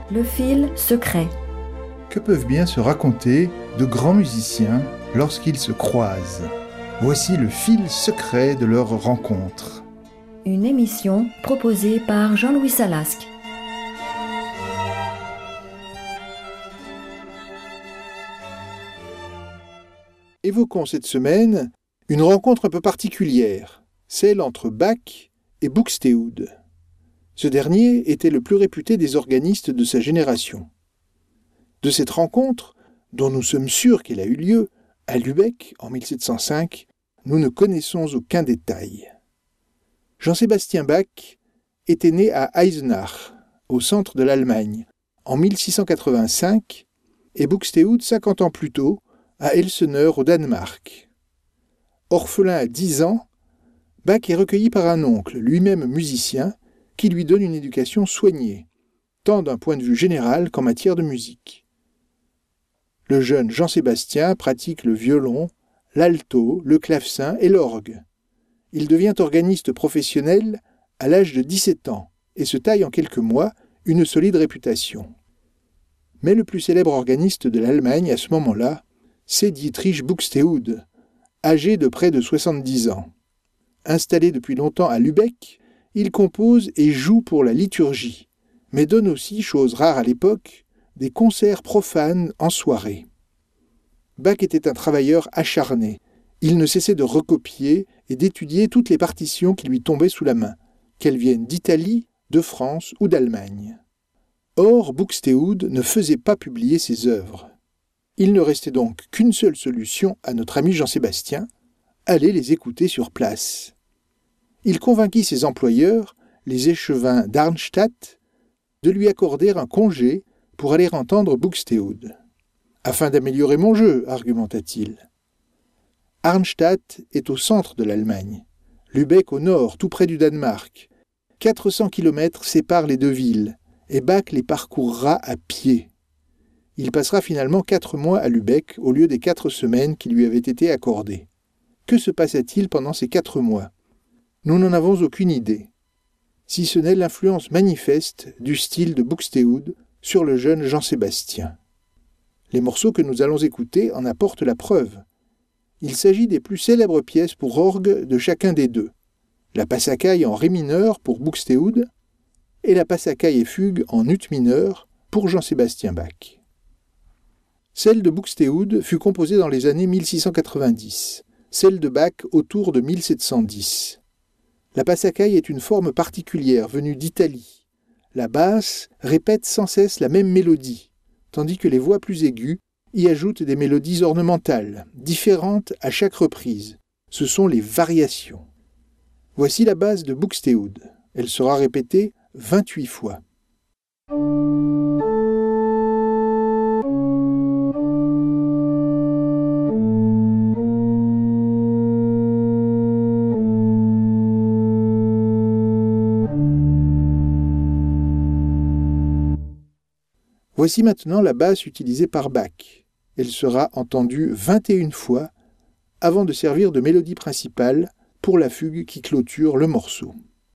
Le fil secret. Que peuvent bien se raconter de grands musiciens lorsqu'ils se croisent? Voici le fil secret de leur rencontre. Une émission proposée par Jean-Louis Salasque. Évoquons cette semaine une rencontre un peu particulière, celle entre Bach et Buxtehude. Ce dernier était le plus réputé des organistes de sa génération. De cette rencontre, dont nous sommes sûrs qu'elle a eu lieu, à Lübeck en 1705, nous ne connaissons aucun détail. Jean-Sébastien Bach était né à Eisenach, au centre de l'Allemagne, en 1685, et Buxtehude 50 ans plus tôt, à Elseneur au Danemark. Orphelin à 10 ans, Bach est recueilli par un oncle, lui-même musicien, qui lui donne une éducation soignée, tant d'un point de vue général qu'en matière de musique. Le jeune Jean-Sébastien pratique le violon, l'alto, le clavecin et l'orgue. Il devient organiste professionnel à l'âge de 17 ans et se taille en quelques mois une solide réputation. Mais le plus célèbre organiste de l'Allemagne à ce moment-là, c'est Dietrich Buxtehude, âgé de près de 70 ans. Installé depuis longtemps à Lübeck, il compose et joue pour la liturgie, mais donne aussi, chose rare à l'époque, des concerts profanes en soirée. Bach était un travailleur acharné. Il ne cessait de recopier et d'étudier toutes les partitions qui lui tombaient sous la main, qu'elles viennent d'Italie, de France ou d'Allemagne. Or, Buxtehude ne faisait pas publier ses œuvres. Il ne restait donc qu'une seule solution à notre ami Jean-Sébastien, aller les écouter sur place. Il convainquit ses employeurs, les échevins d'Arnstadt, de lui accorder un congé pour aller entendre Buxtehude. « Afin d'améliorer mon jeu », argumenta-t-il. Arnstadt est au centre de l'Allemagne, Lübeck au nord, tout près du Danemark. 400 km séparent les deux villes, et Bach les parcourra à pied. Il passera finalement 4 mois à Lübeck au lieu des 4 semaines qui lui avaient été accordées. Que se passa-t-il pendant ces 4 mois ? Nous n'en avons aucune idée, si ce n'est l'influence manifeste du style de Buxtehude sur le jeune Jean-Sébastien. Les morceaux que nous allons écouter en apportent la preuve. Il s'agit des plus célèbres pièces pour orgue de chacun des deux. La Passacaille en ré mineur pour Buxtehude et la Passacaille et fugue en ut mineur pour Jean-Sébastien Bach. Celle de Buxtehude fut composée dans les années 1690, celle de Bach autour de 1710. La Passacaille est une forme particulière venue d'Italie. La basse répète sans cesse la même mélodie, tandis que les voix plus aiguës y ajoutent des mélodies ornementales, différentes à chaque reprise. Ce sont les variations. Voici la base de Buxtehude. Elle sera répétée 28 fois. Voici maintenant la basse utilisée par Bach. Elle sera entendue 21 fois avant de servir de mélodie principale pour la fugue qui clôture le morceau.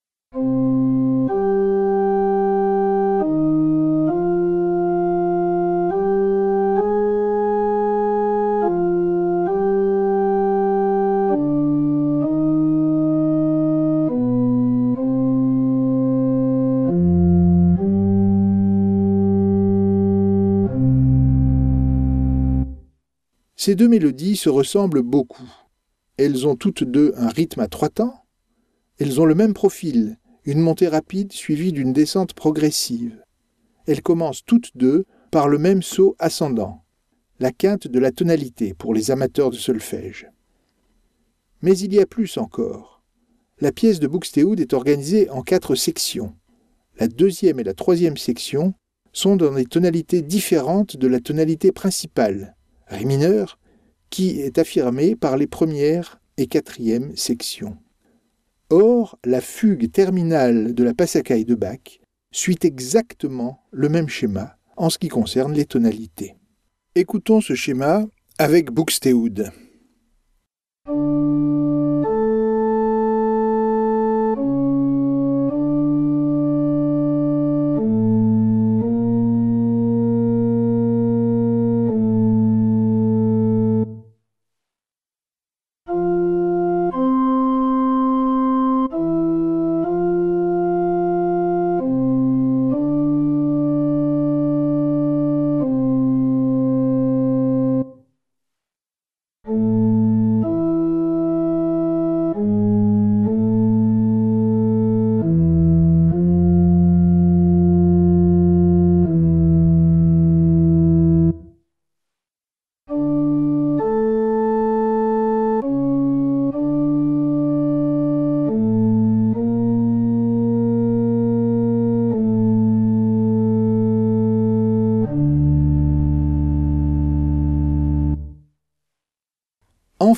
Ces deux mélodies se ressemblent beaucoup. Elles ont toutes deux un rythme à 3 temps. Elles ont le même profil, une montée rapide suivie d'une descente progressive. Elles commencent toutes deux par le même saut ascendant, la quinte de la tonalité pour les amateurs de solfège. Mais il y a plus encore. La pièce de Buxtehude est organisée en 4 sections. La 2e et la 3e section sont dans des tonalités différentes de la tonalité principale, ré mineur, qui est affirmée par les 1re et 4e sections. Or, la fugue terminale de la Passacaille de Bach suit exactement le même schéma en ce qui concerne les tonalités. Écoutons ce schéma avec Buxtehude.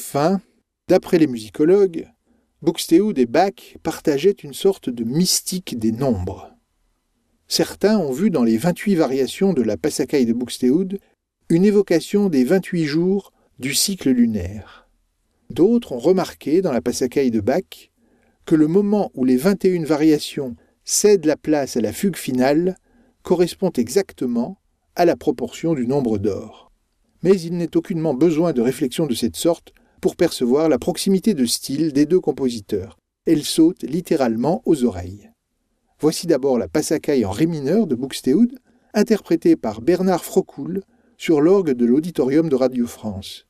Enfin, d'après les musicologues, Buxtehude et Bach partageaient une sorte de mystique des nombres. Certains ont vu dans les 28 variations de la Passacaille de Buxtehude une évocation des 28 jours du cycle lunaire. D'autres ont remarqué dans la Passacaille de Bach que le moment où les 21 variations cèdent la place à la fugue finale correspond exactement à la proportion du nombre d'or. Mais il n'est aucunement besoin de réflexion de cette sorte pour percevoir la proximité de style des deux compositeurs. Elle saute littéralement aux oreilles. Voici d'abord la Passacaille en ré mineur de Buxtehude, interprétée par Bernard Frocoul sur l'orgue de l'Auditorium de Radio France.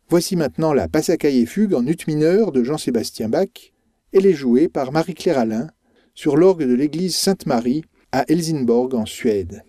Voici maintenant la Passacaille et Fugue en ut mineur de Jean-Sébastien Bach. Elle est jouée par Marie-Claire Alain sur l'orgue de l'église Sainte-Marie à Helsingborg en Suède.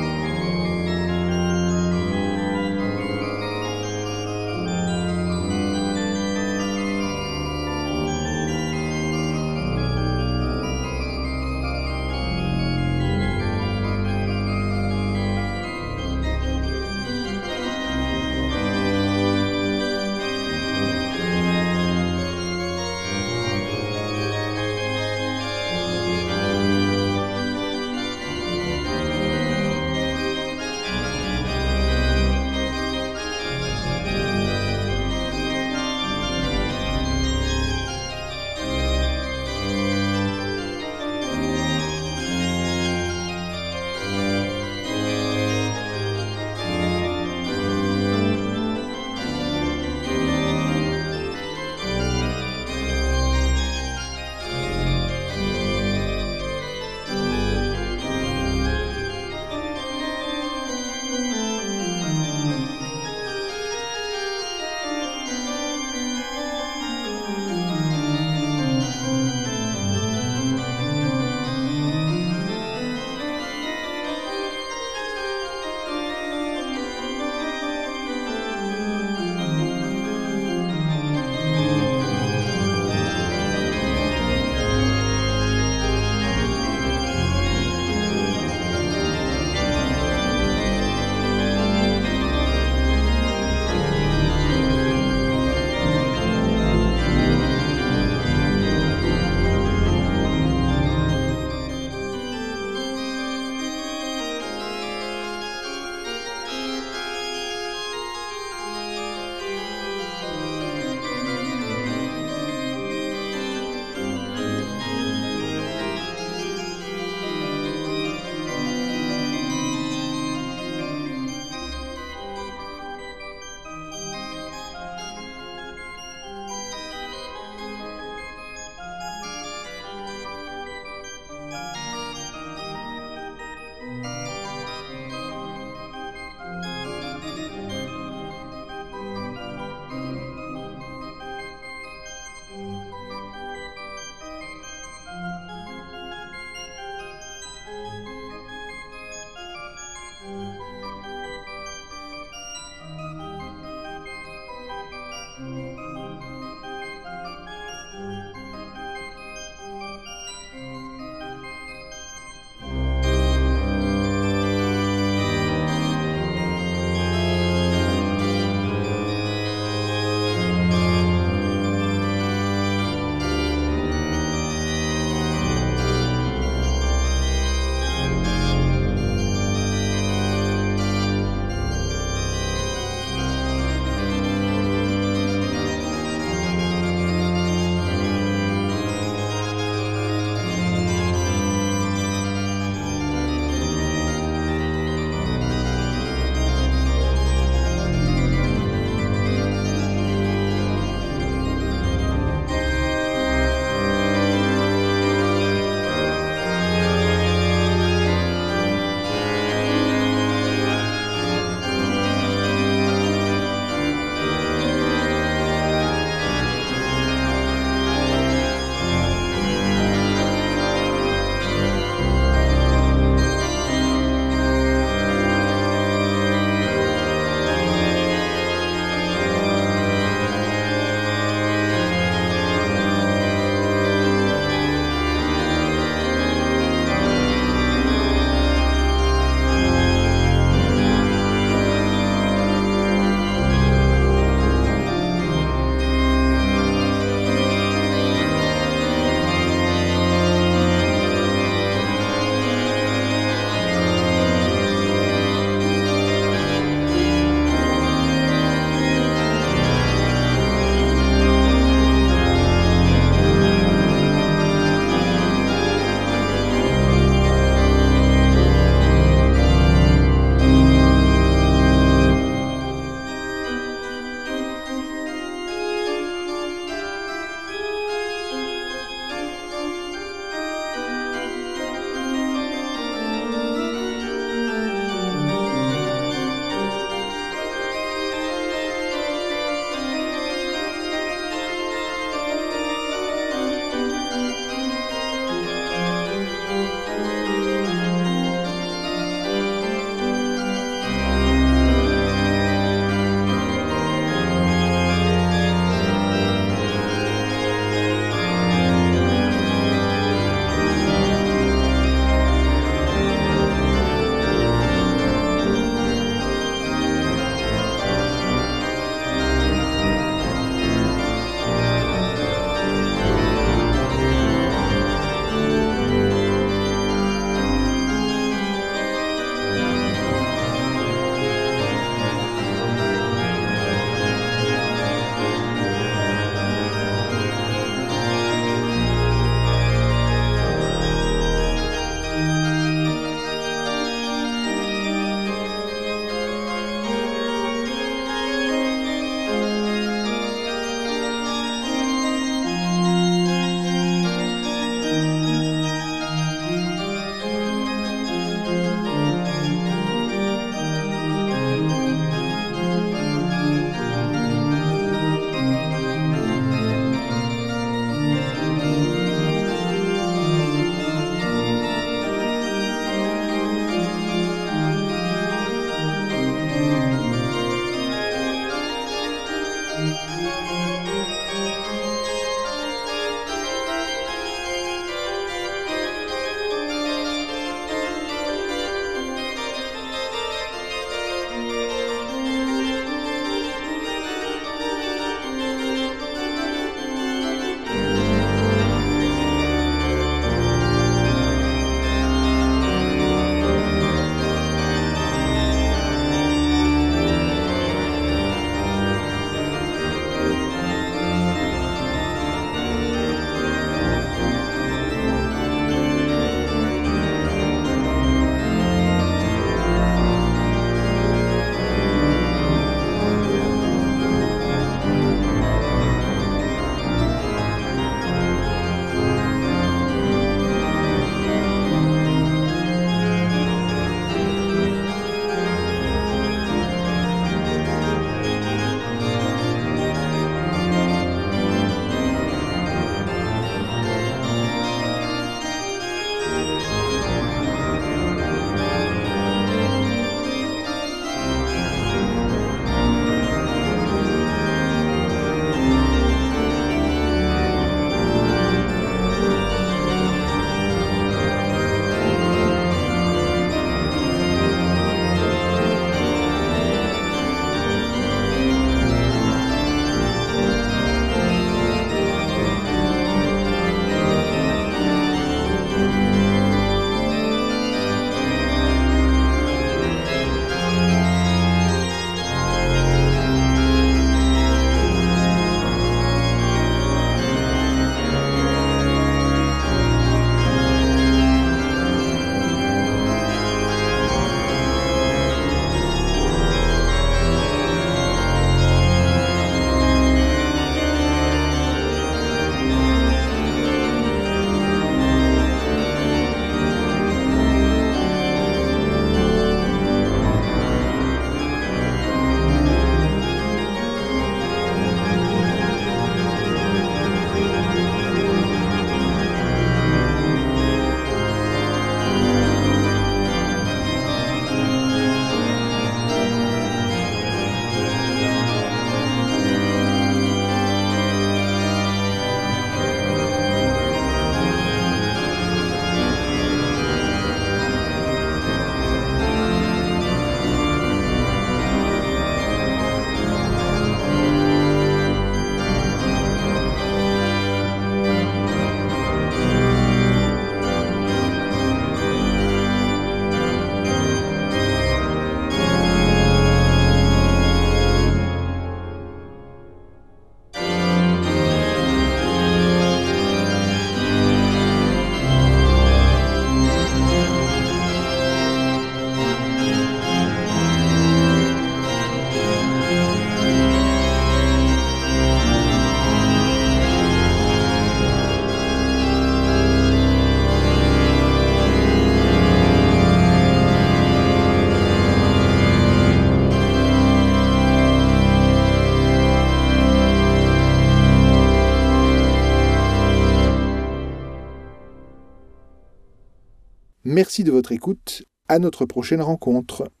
Merci de votre écoute. À notre prochaine rencontre.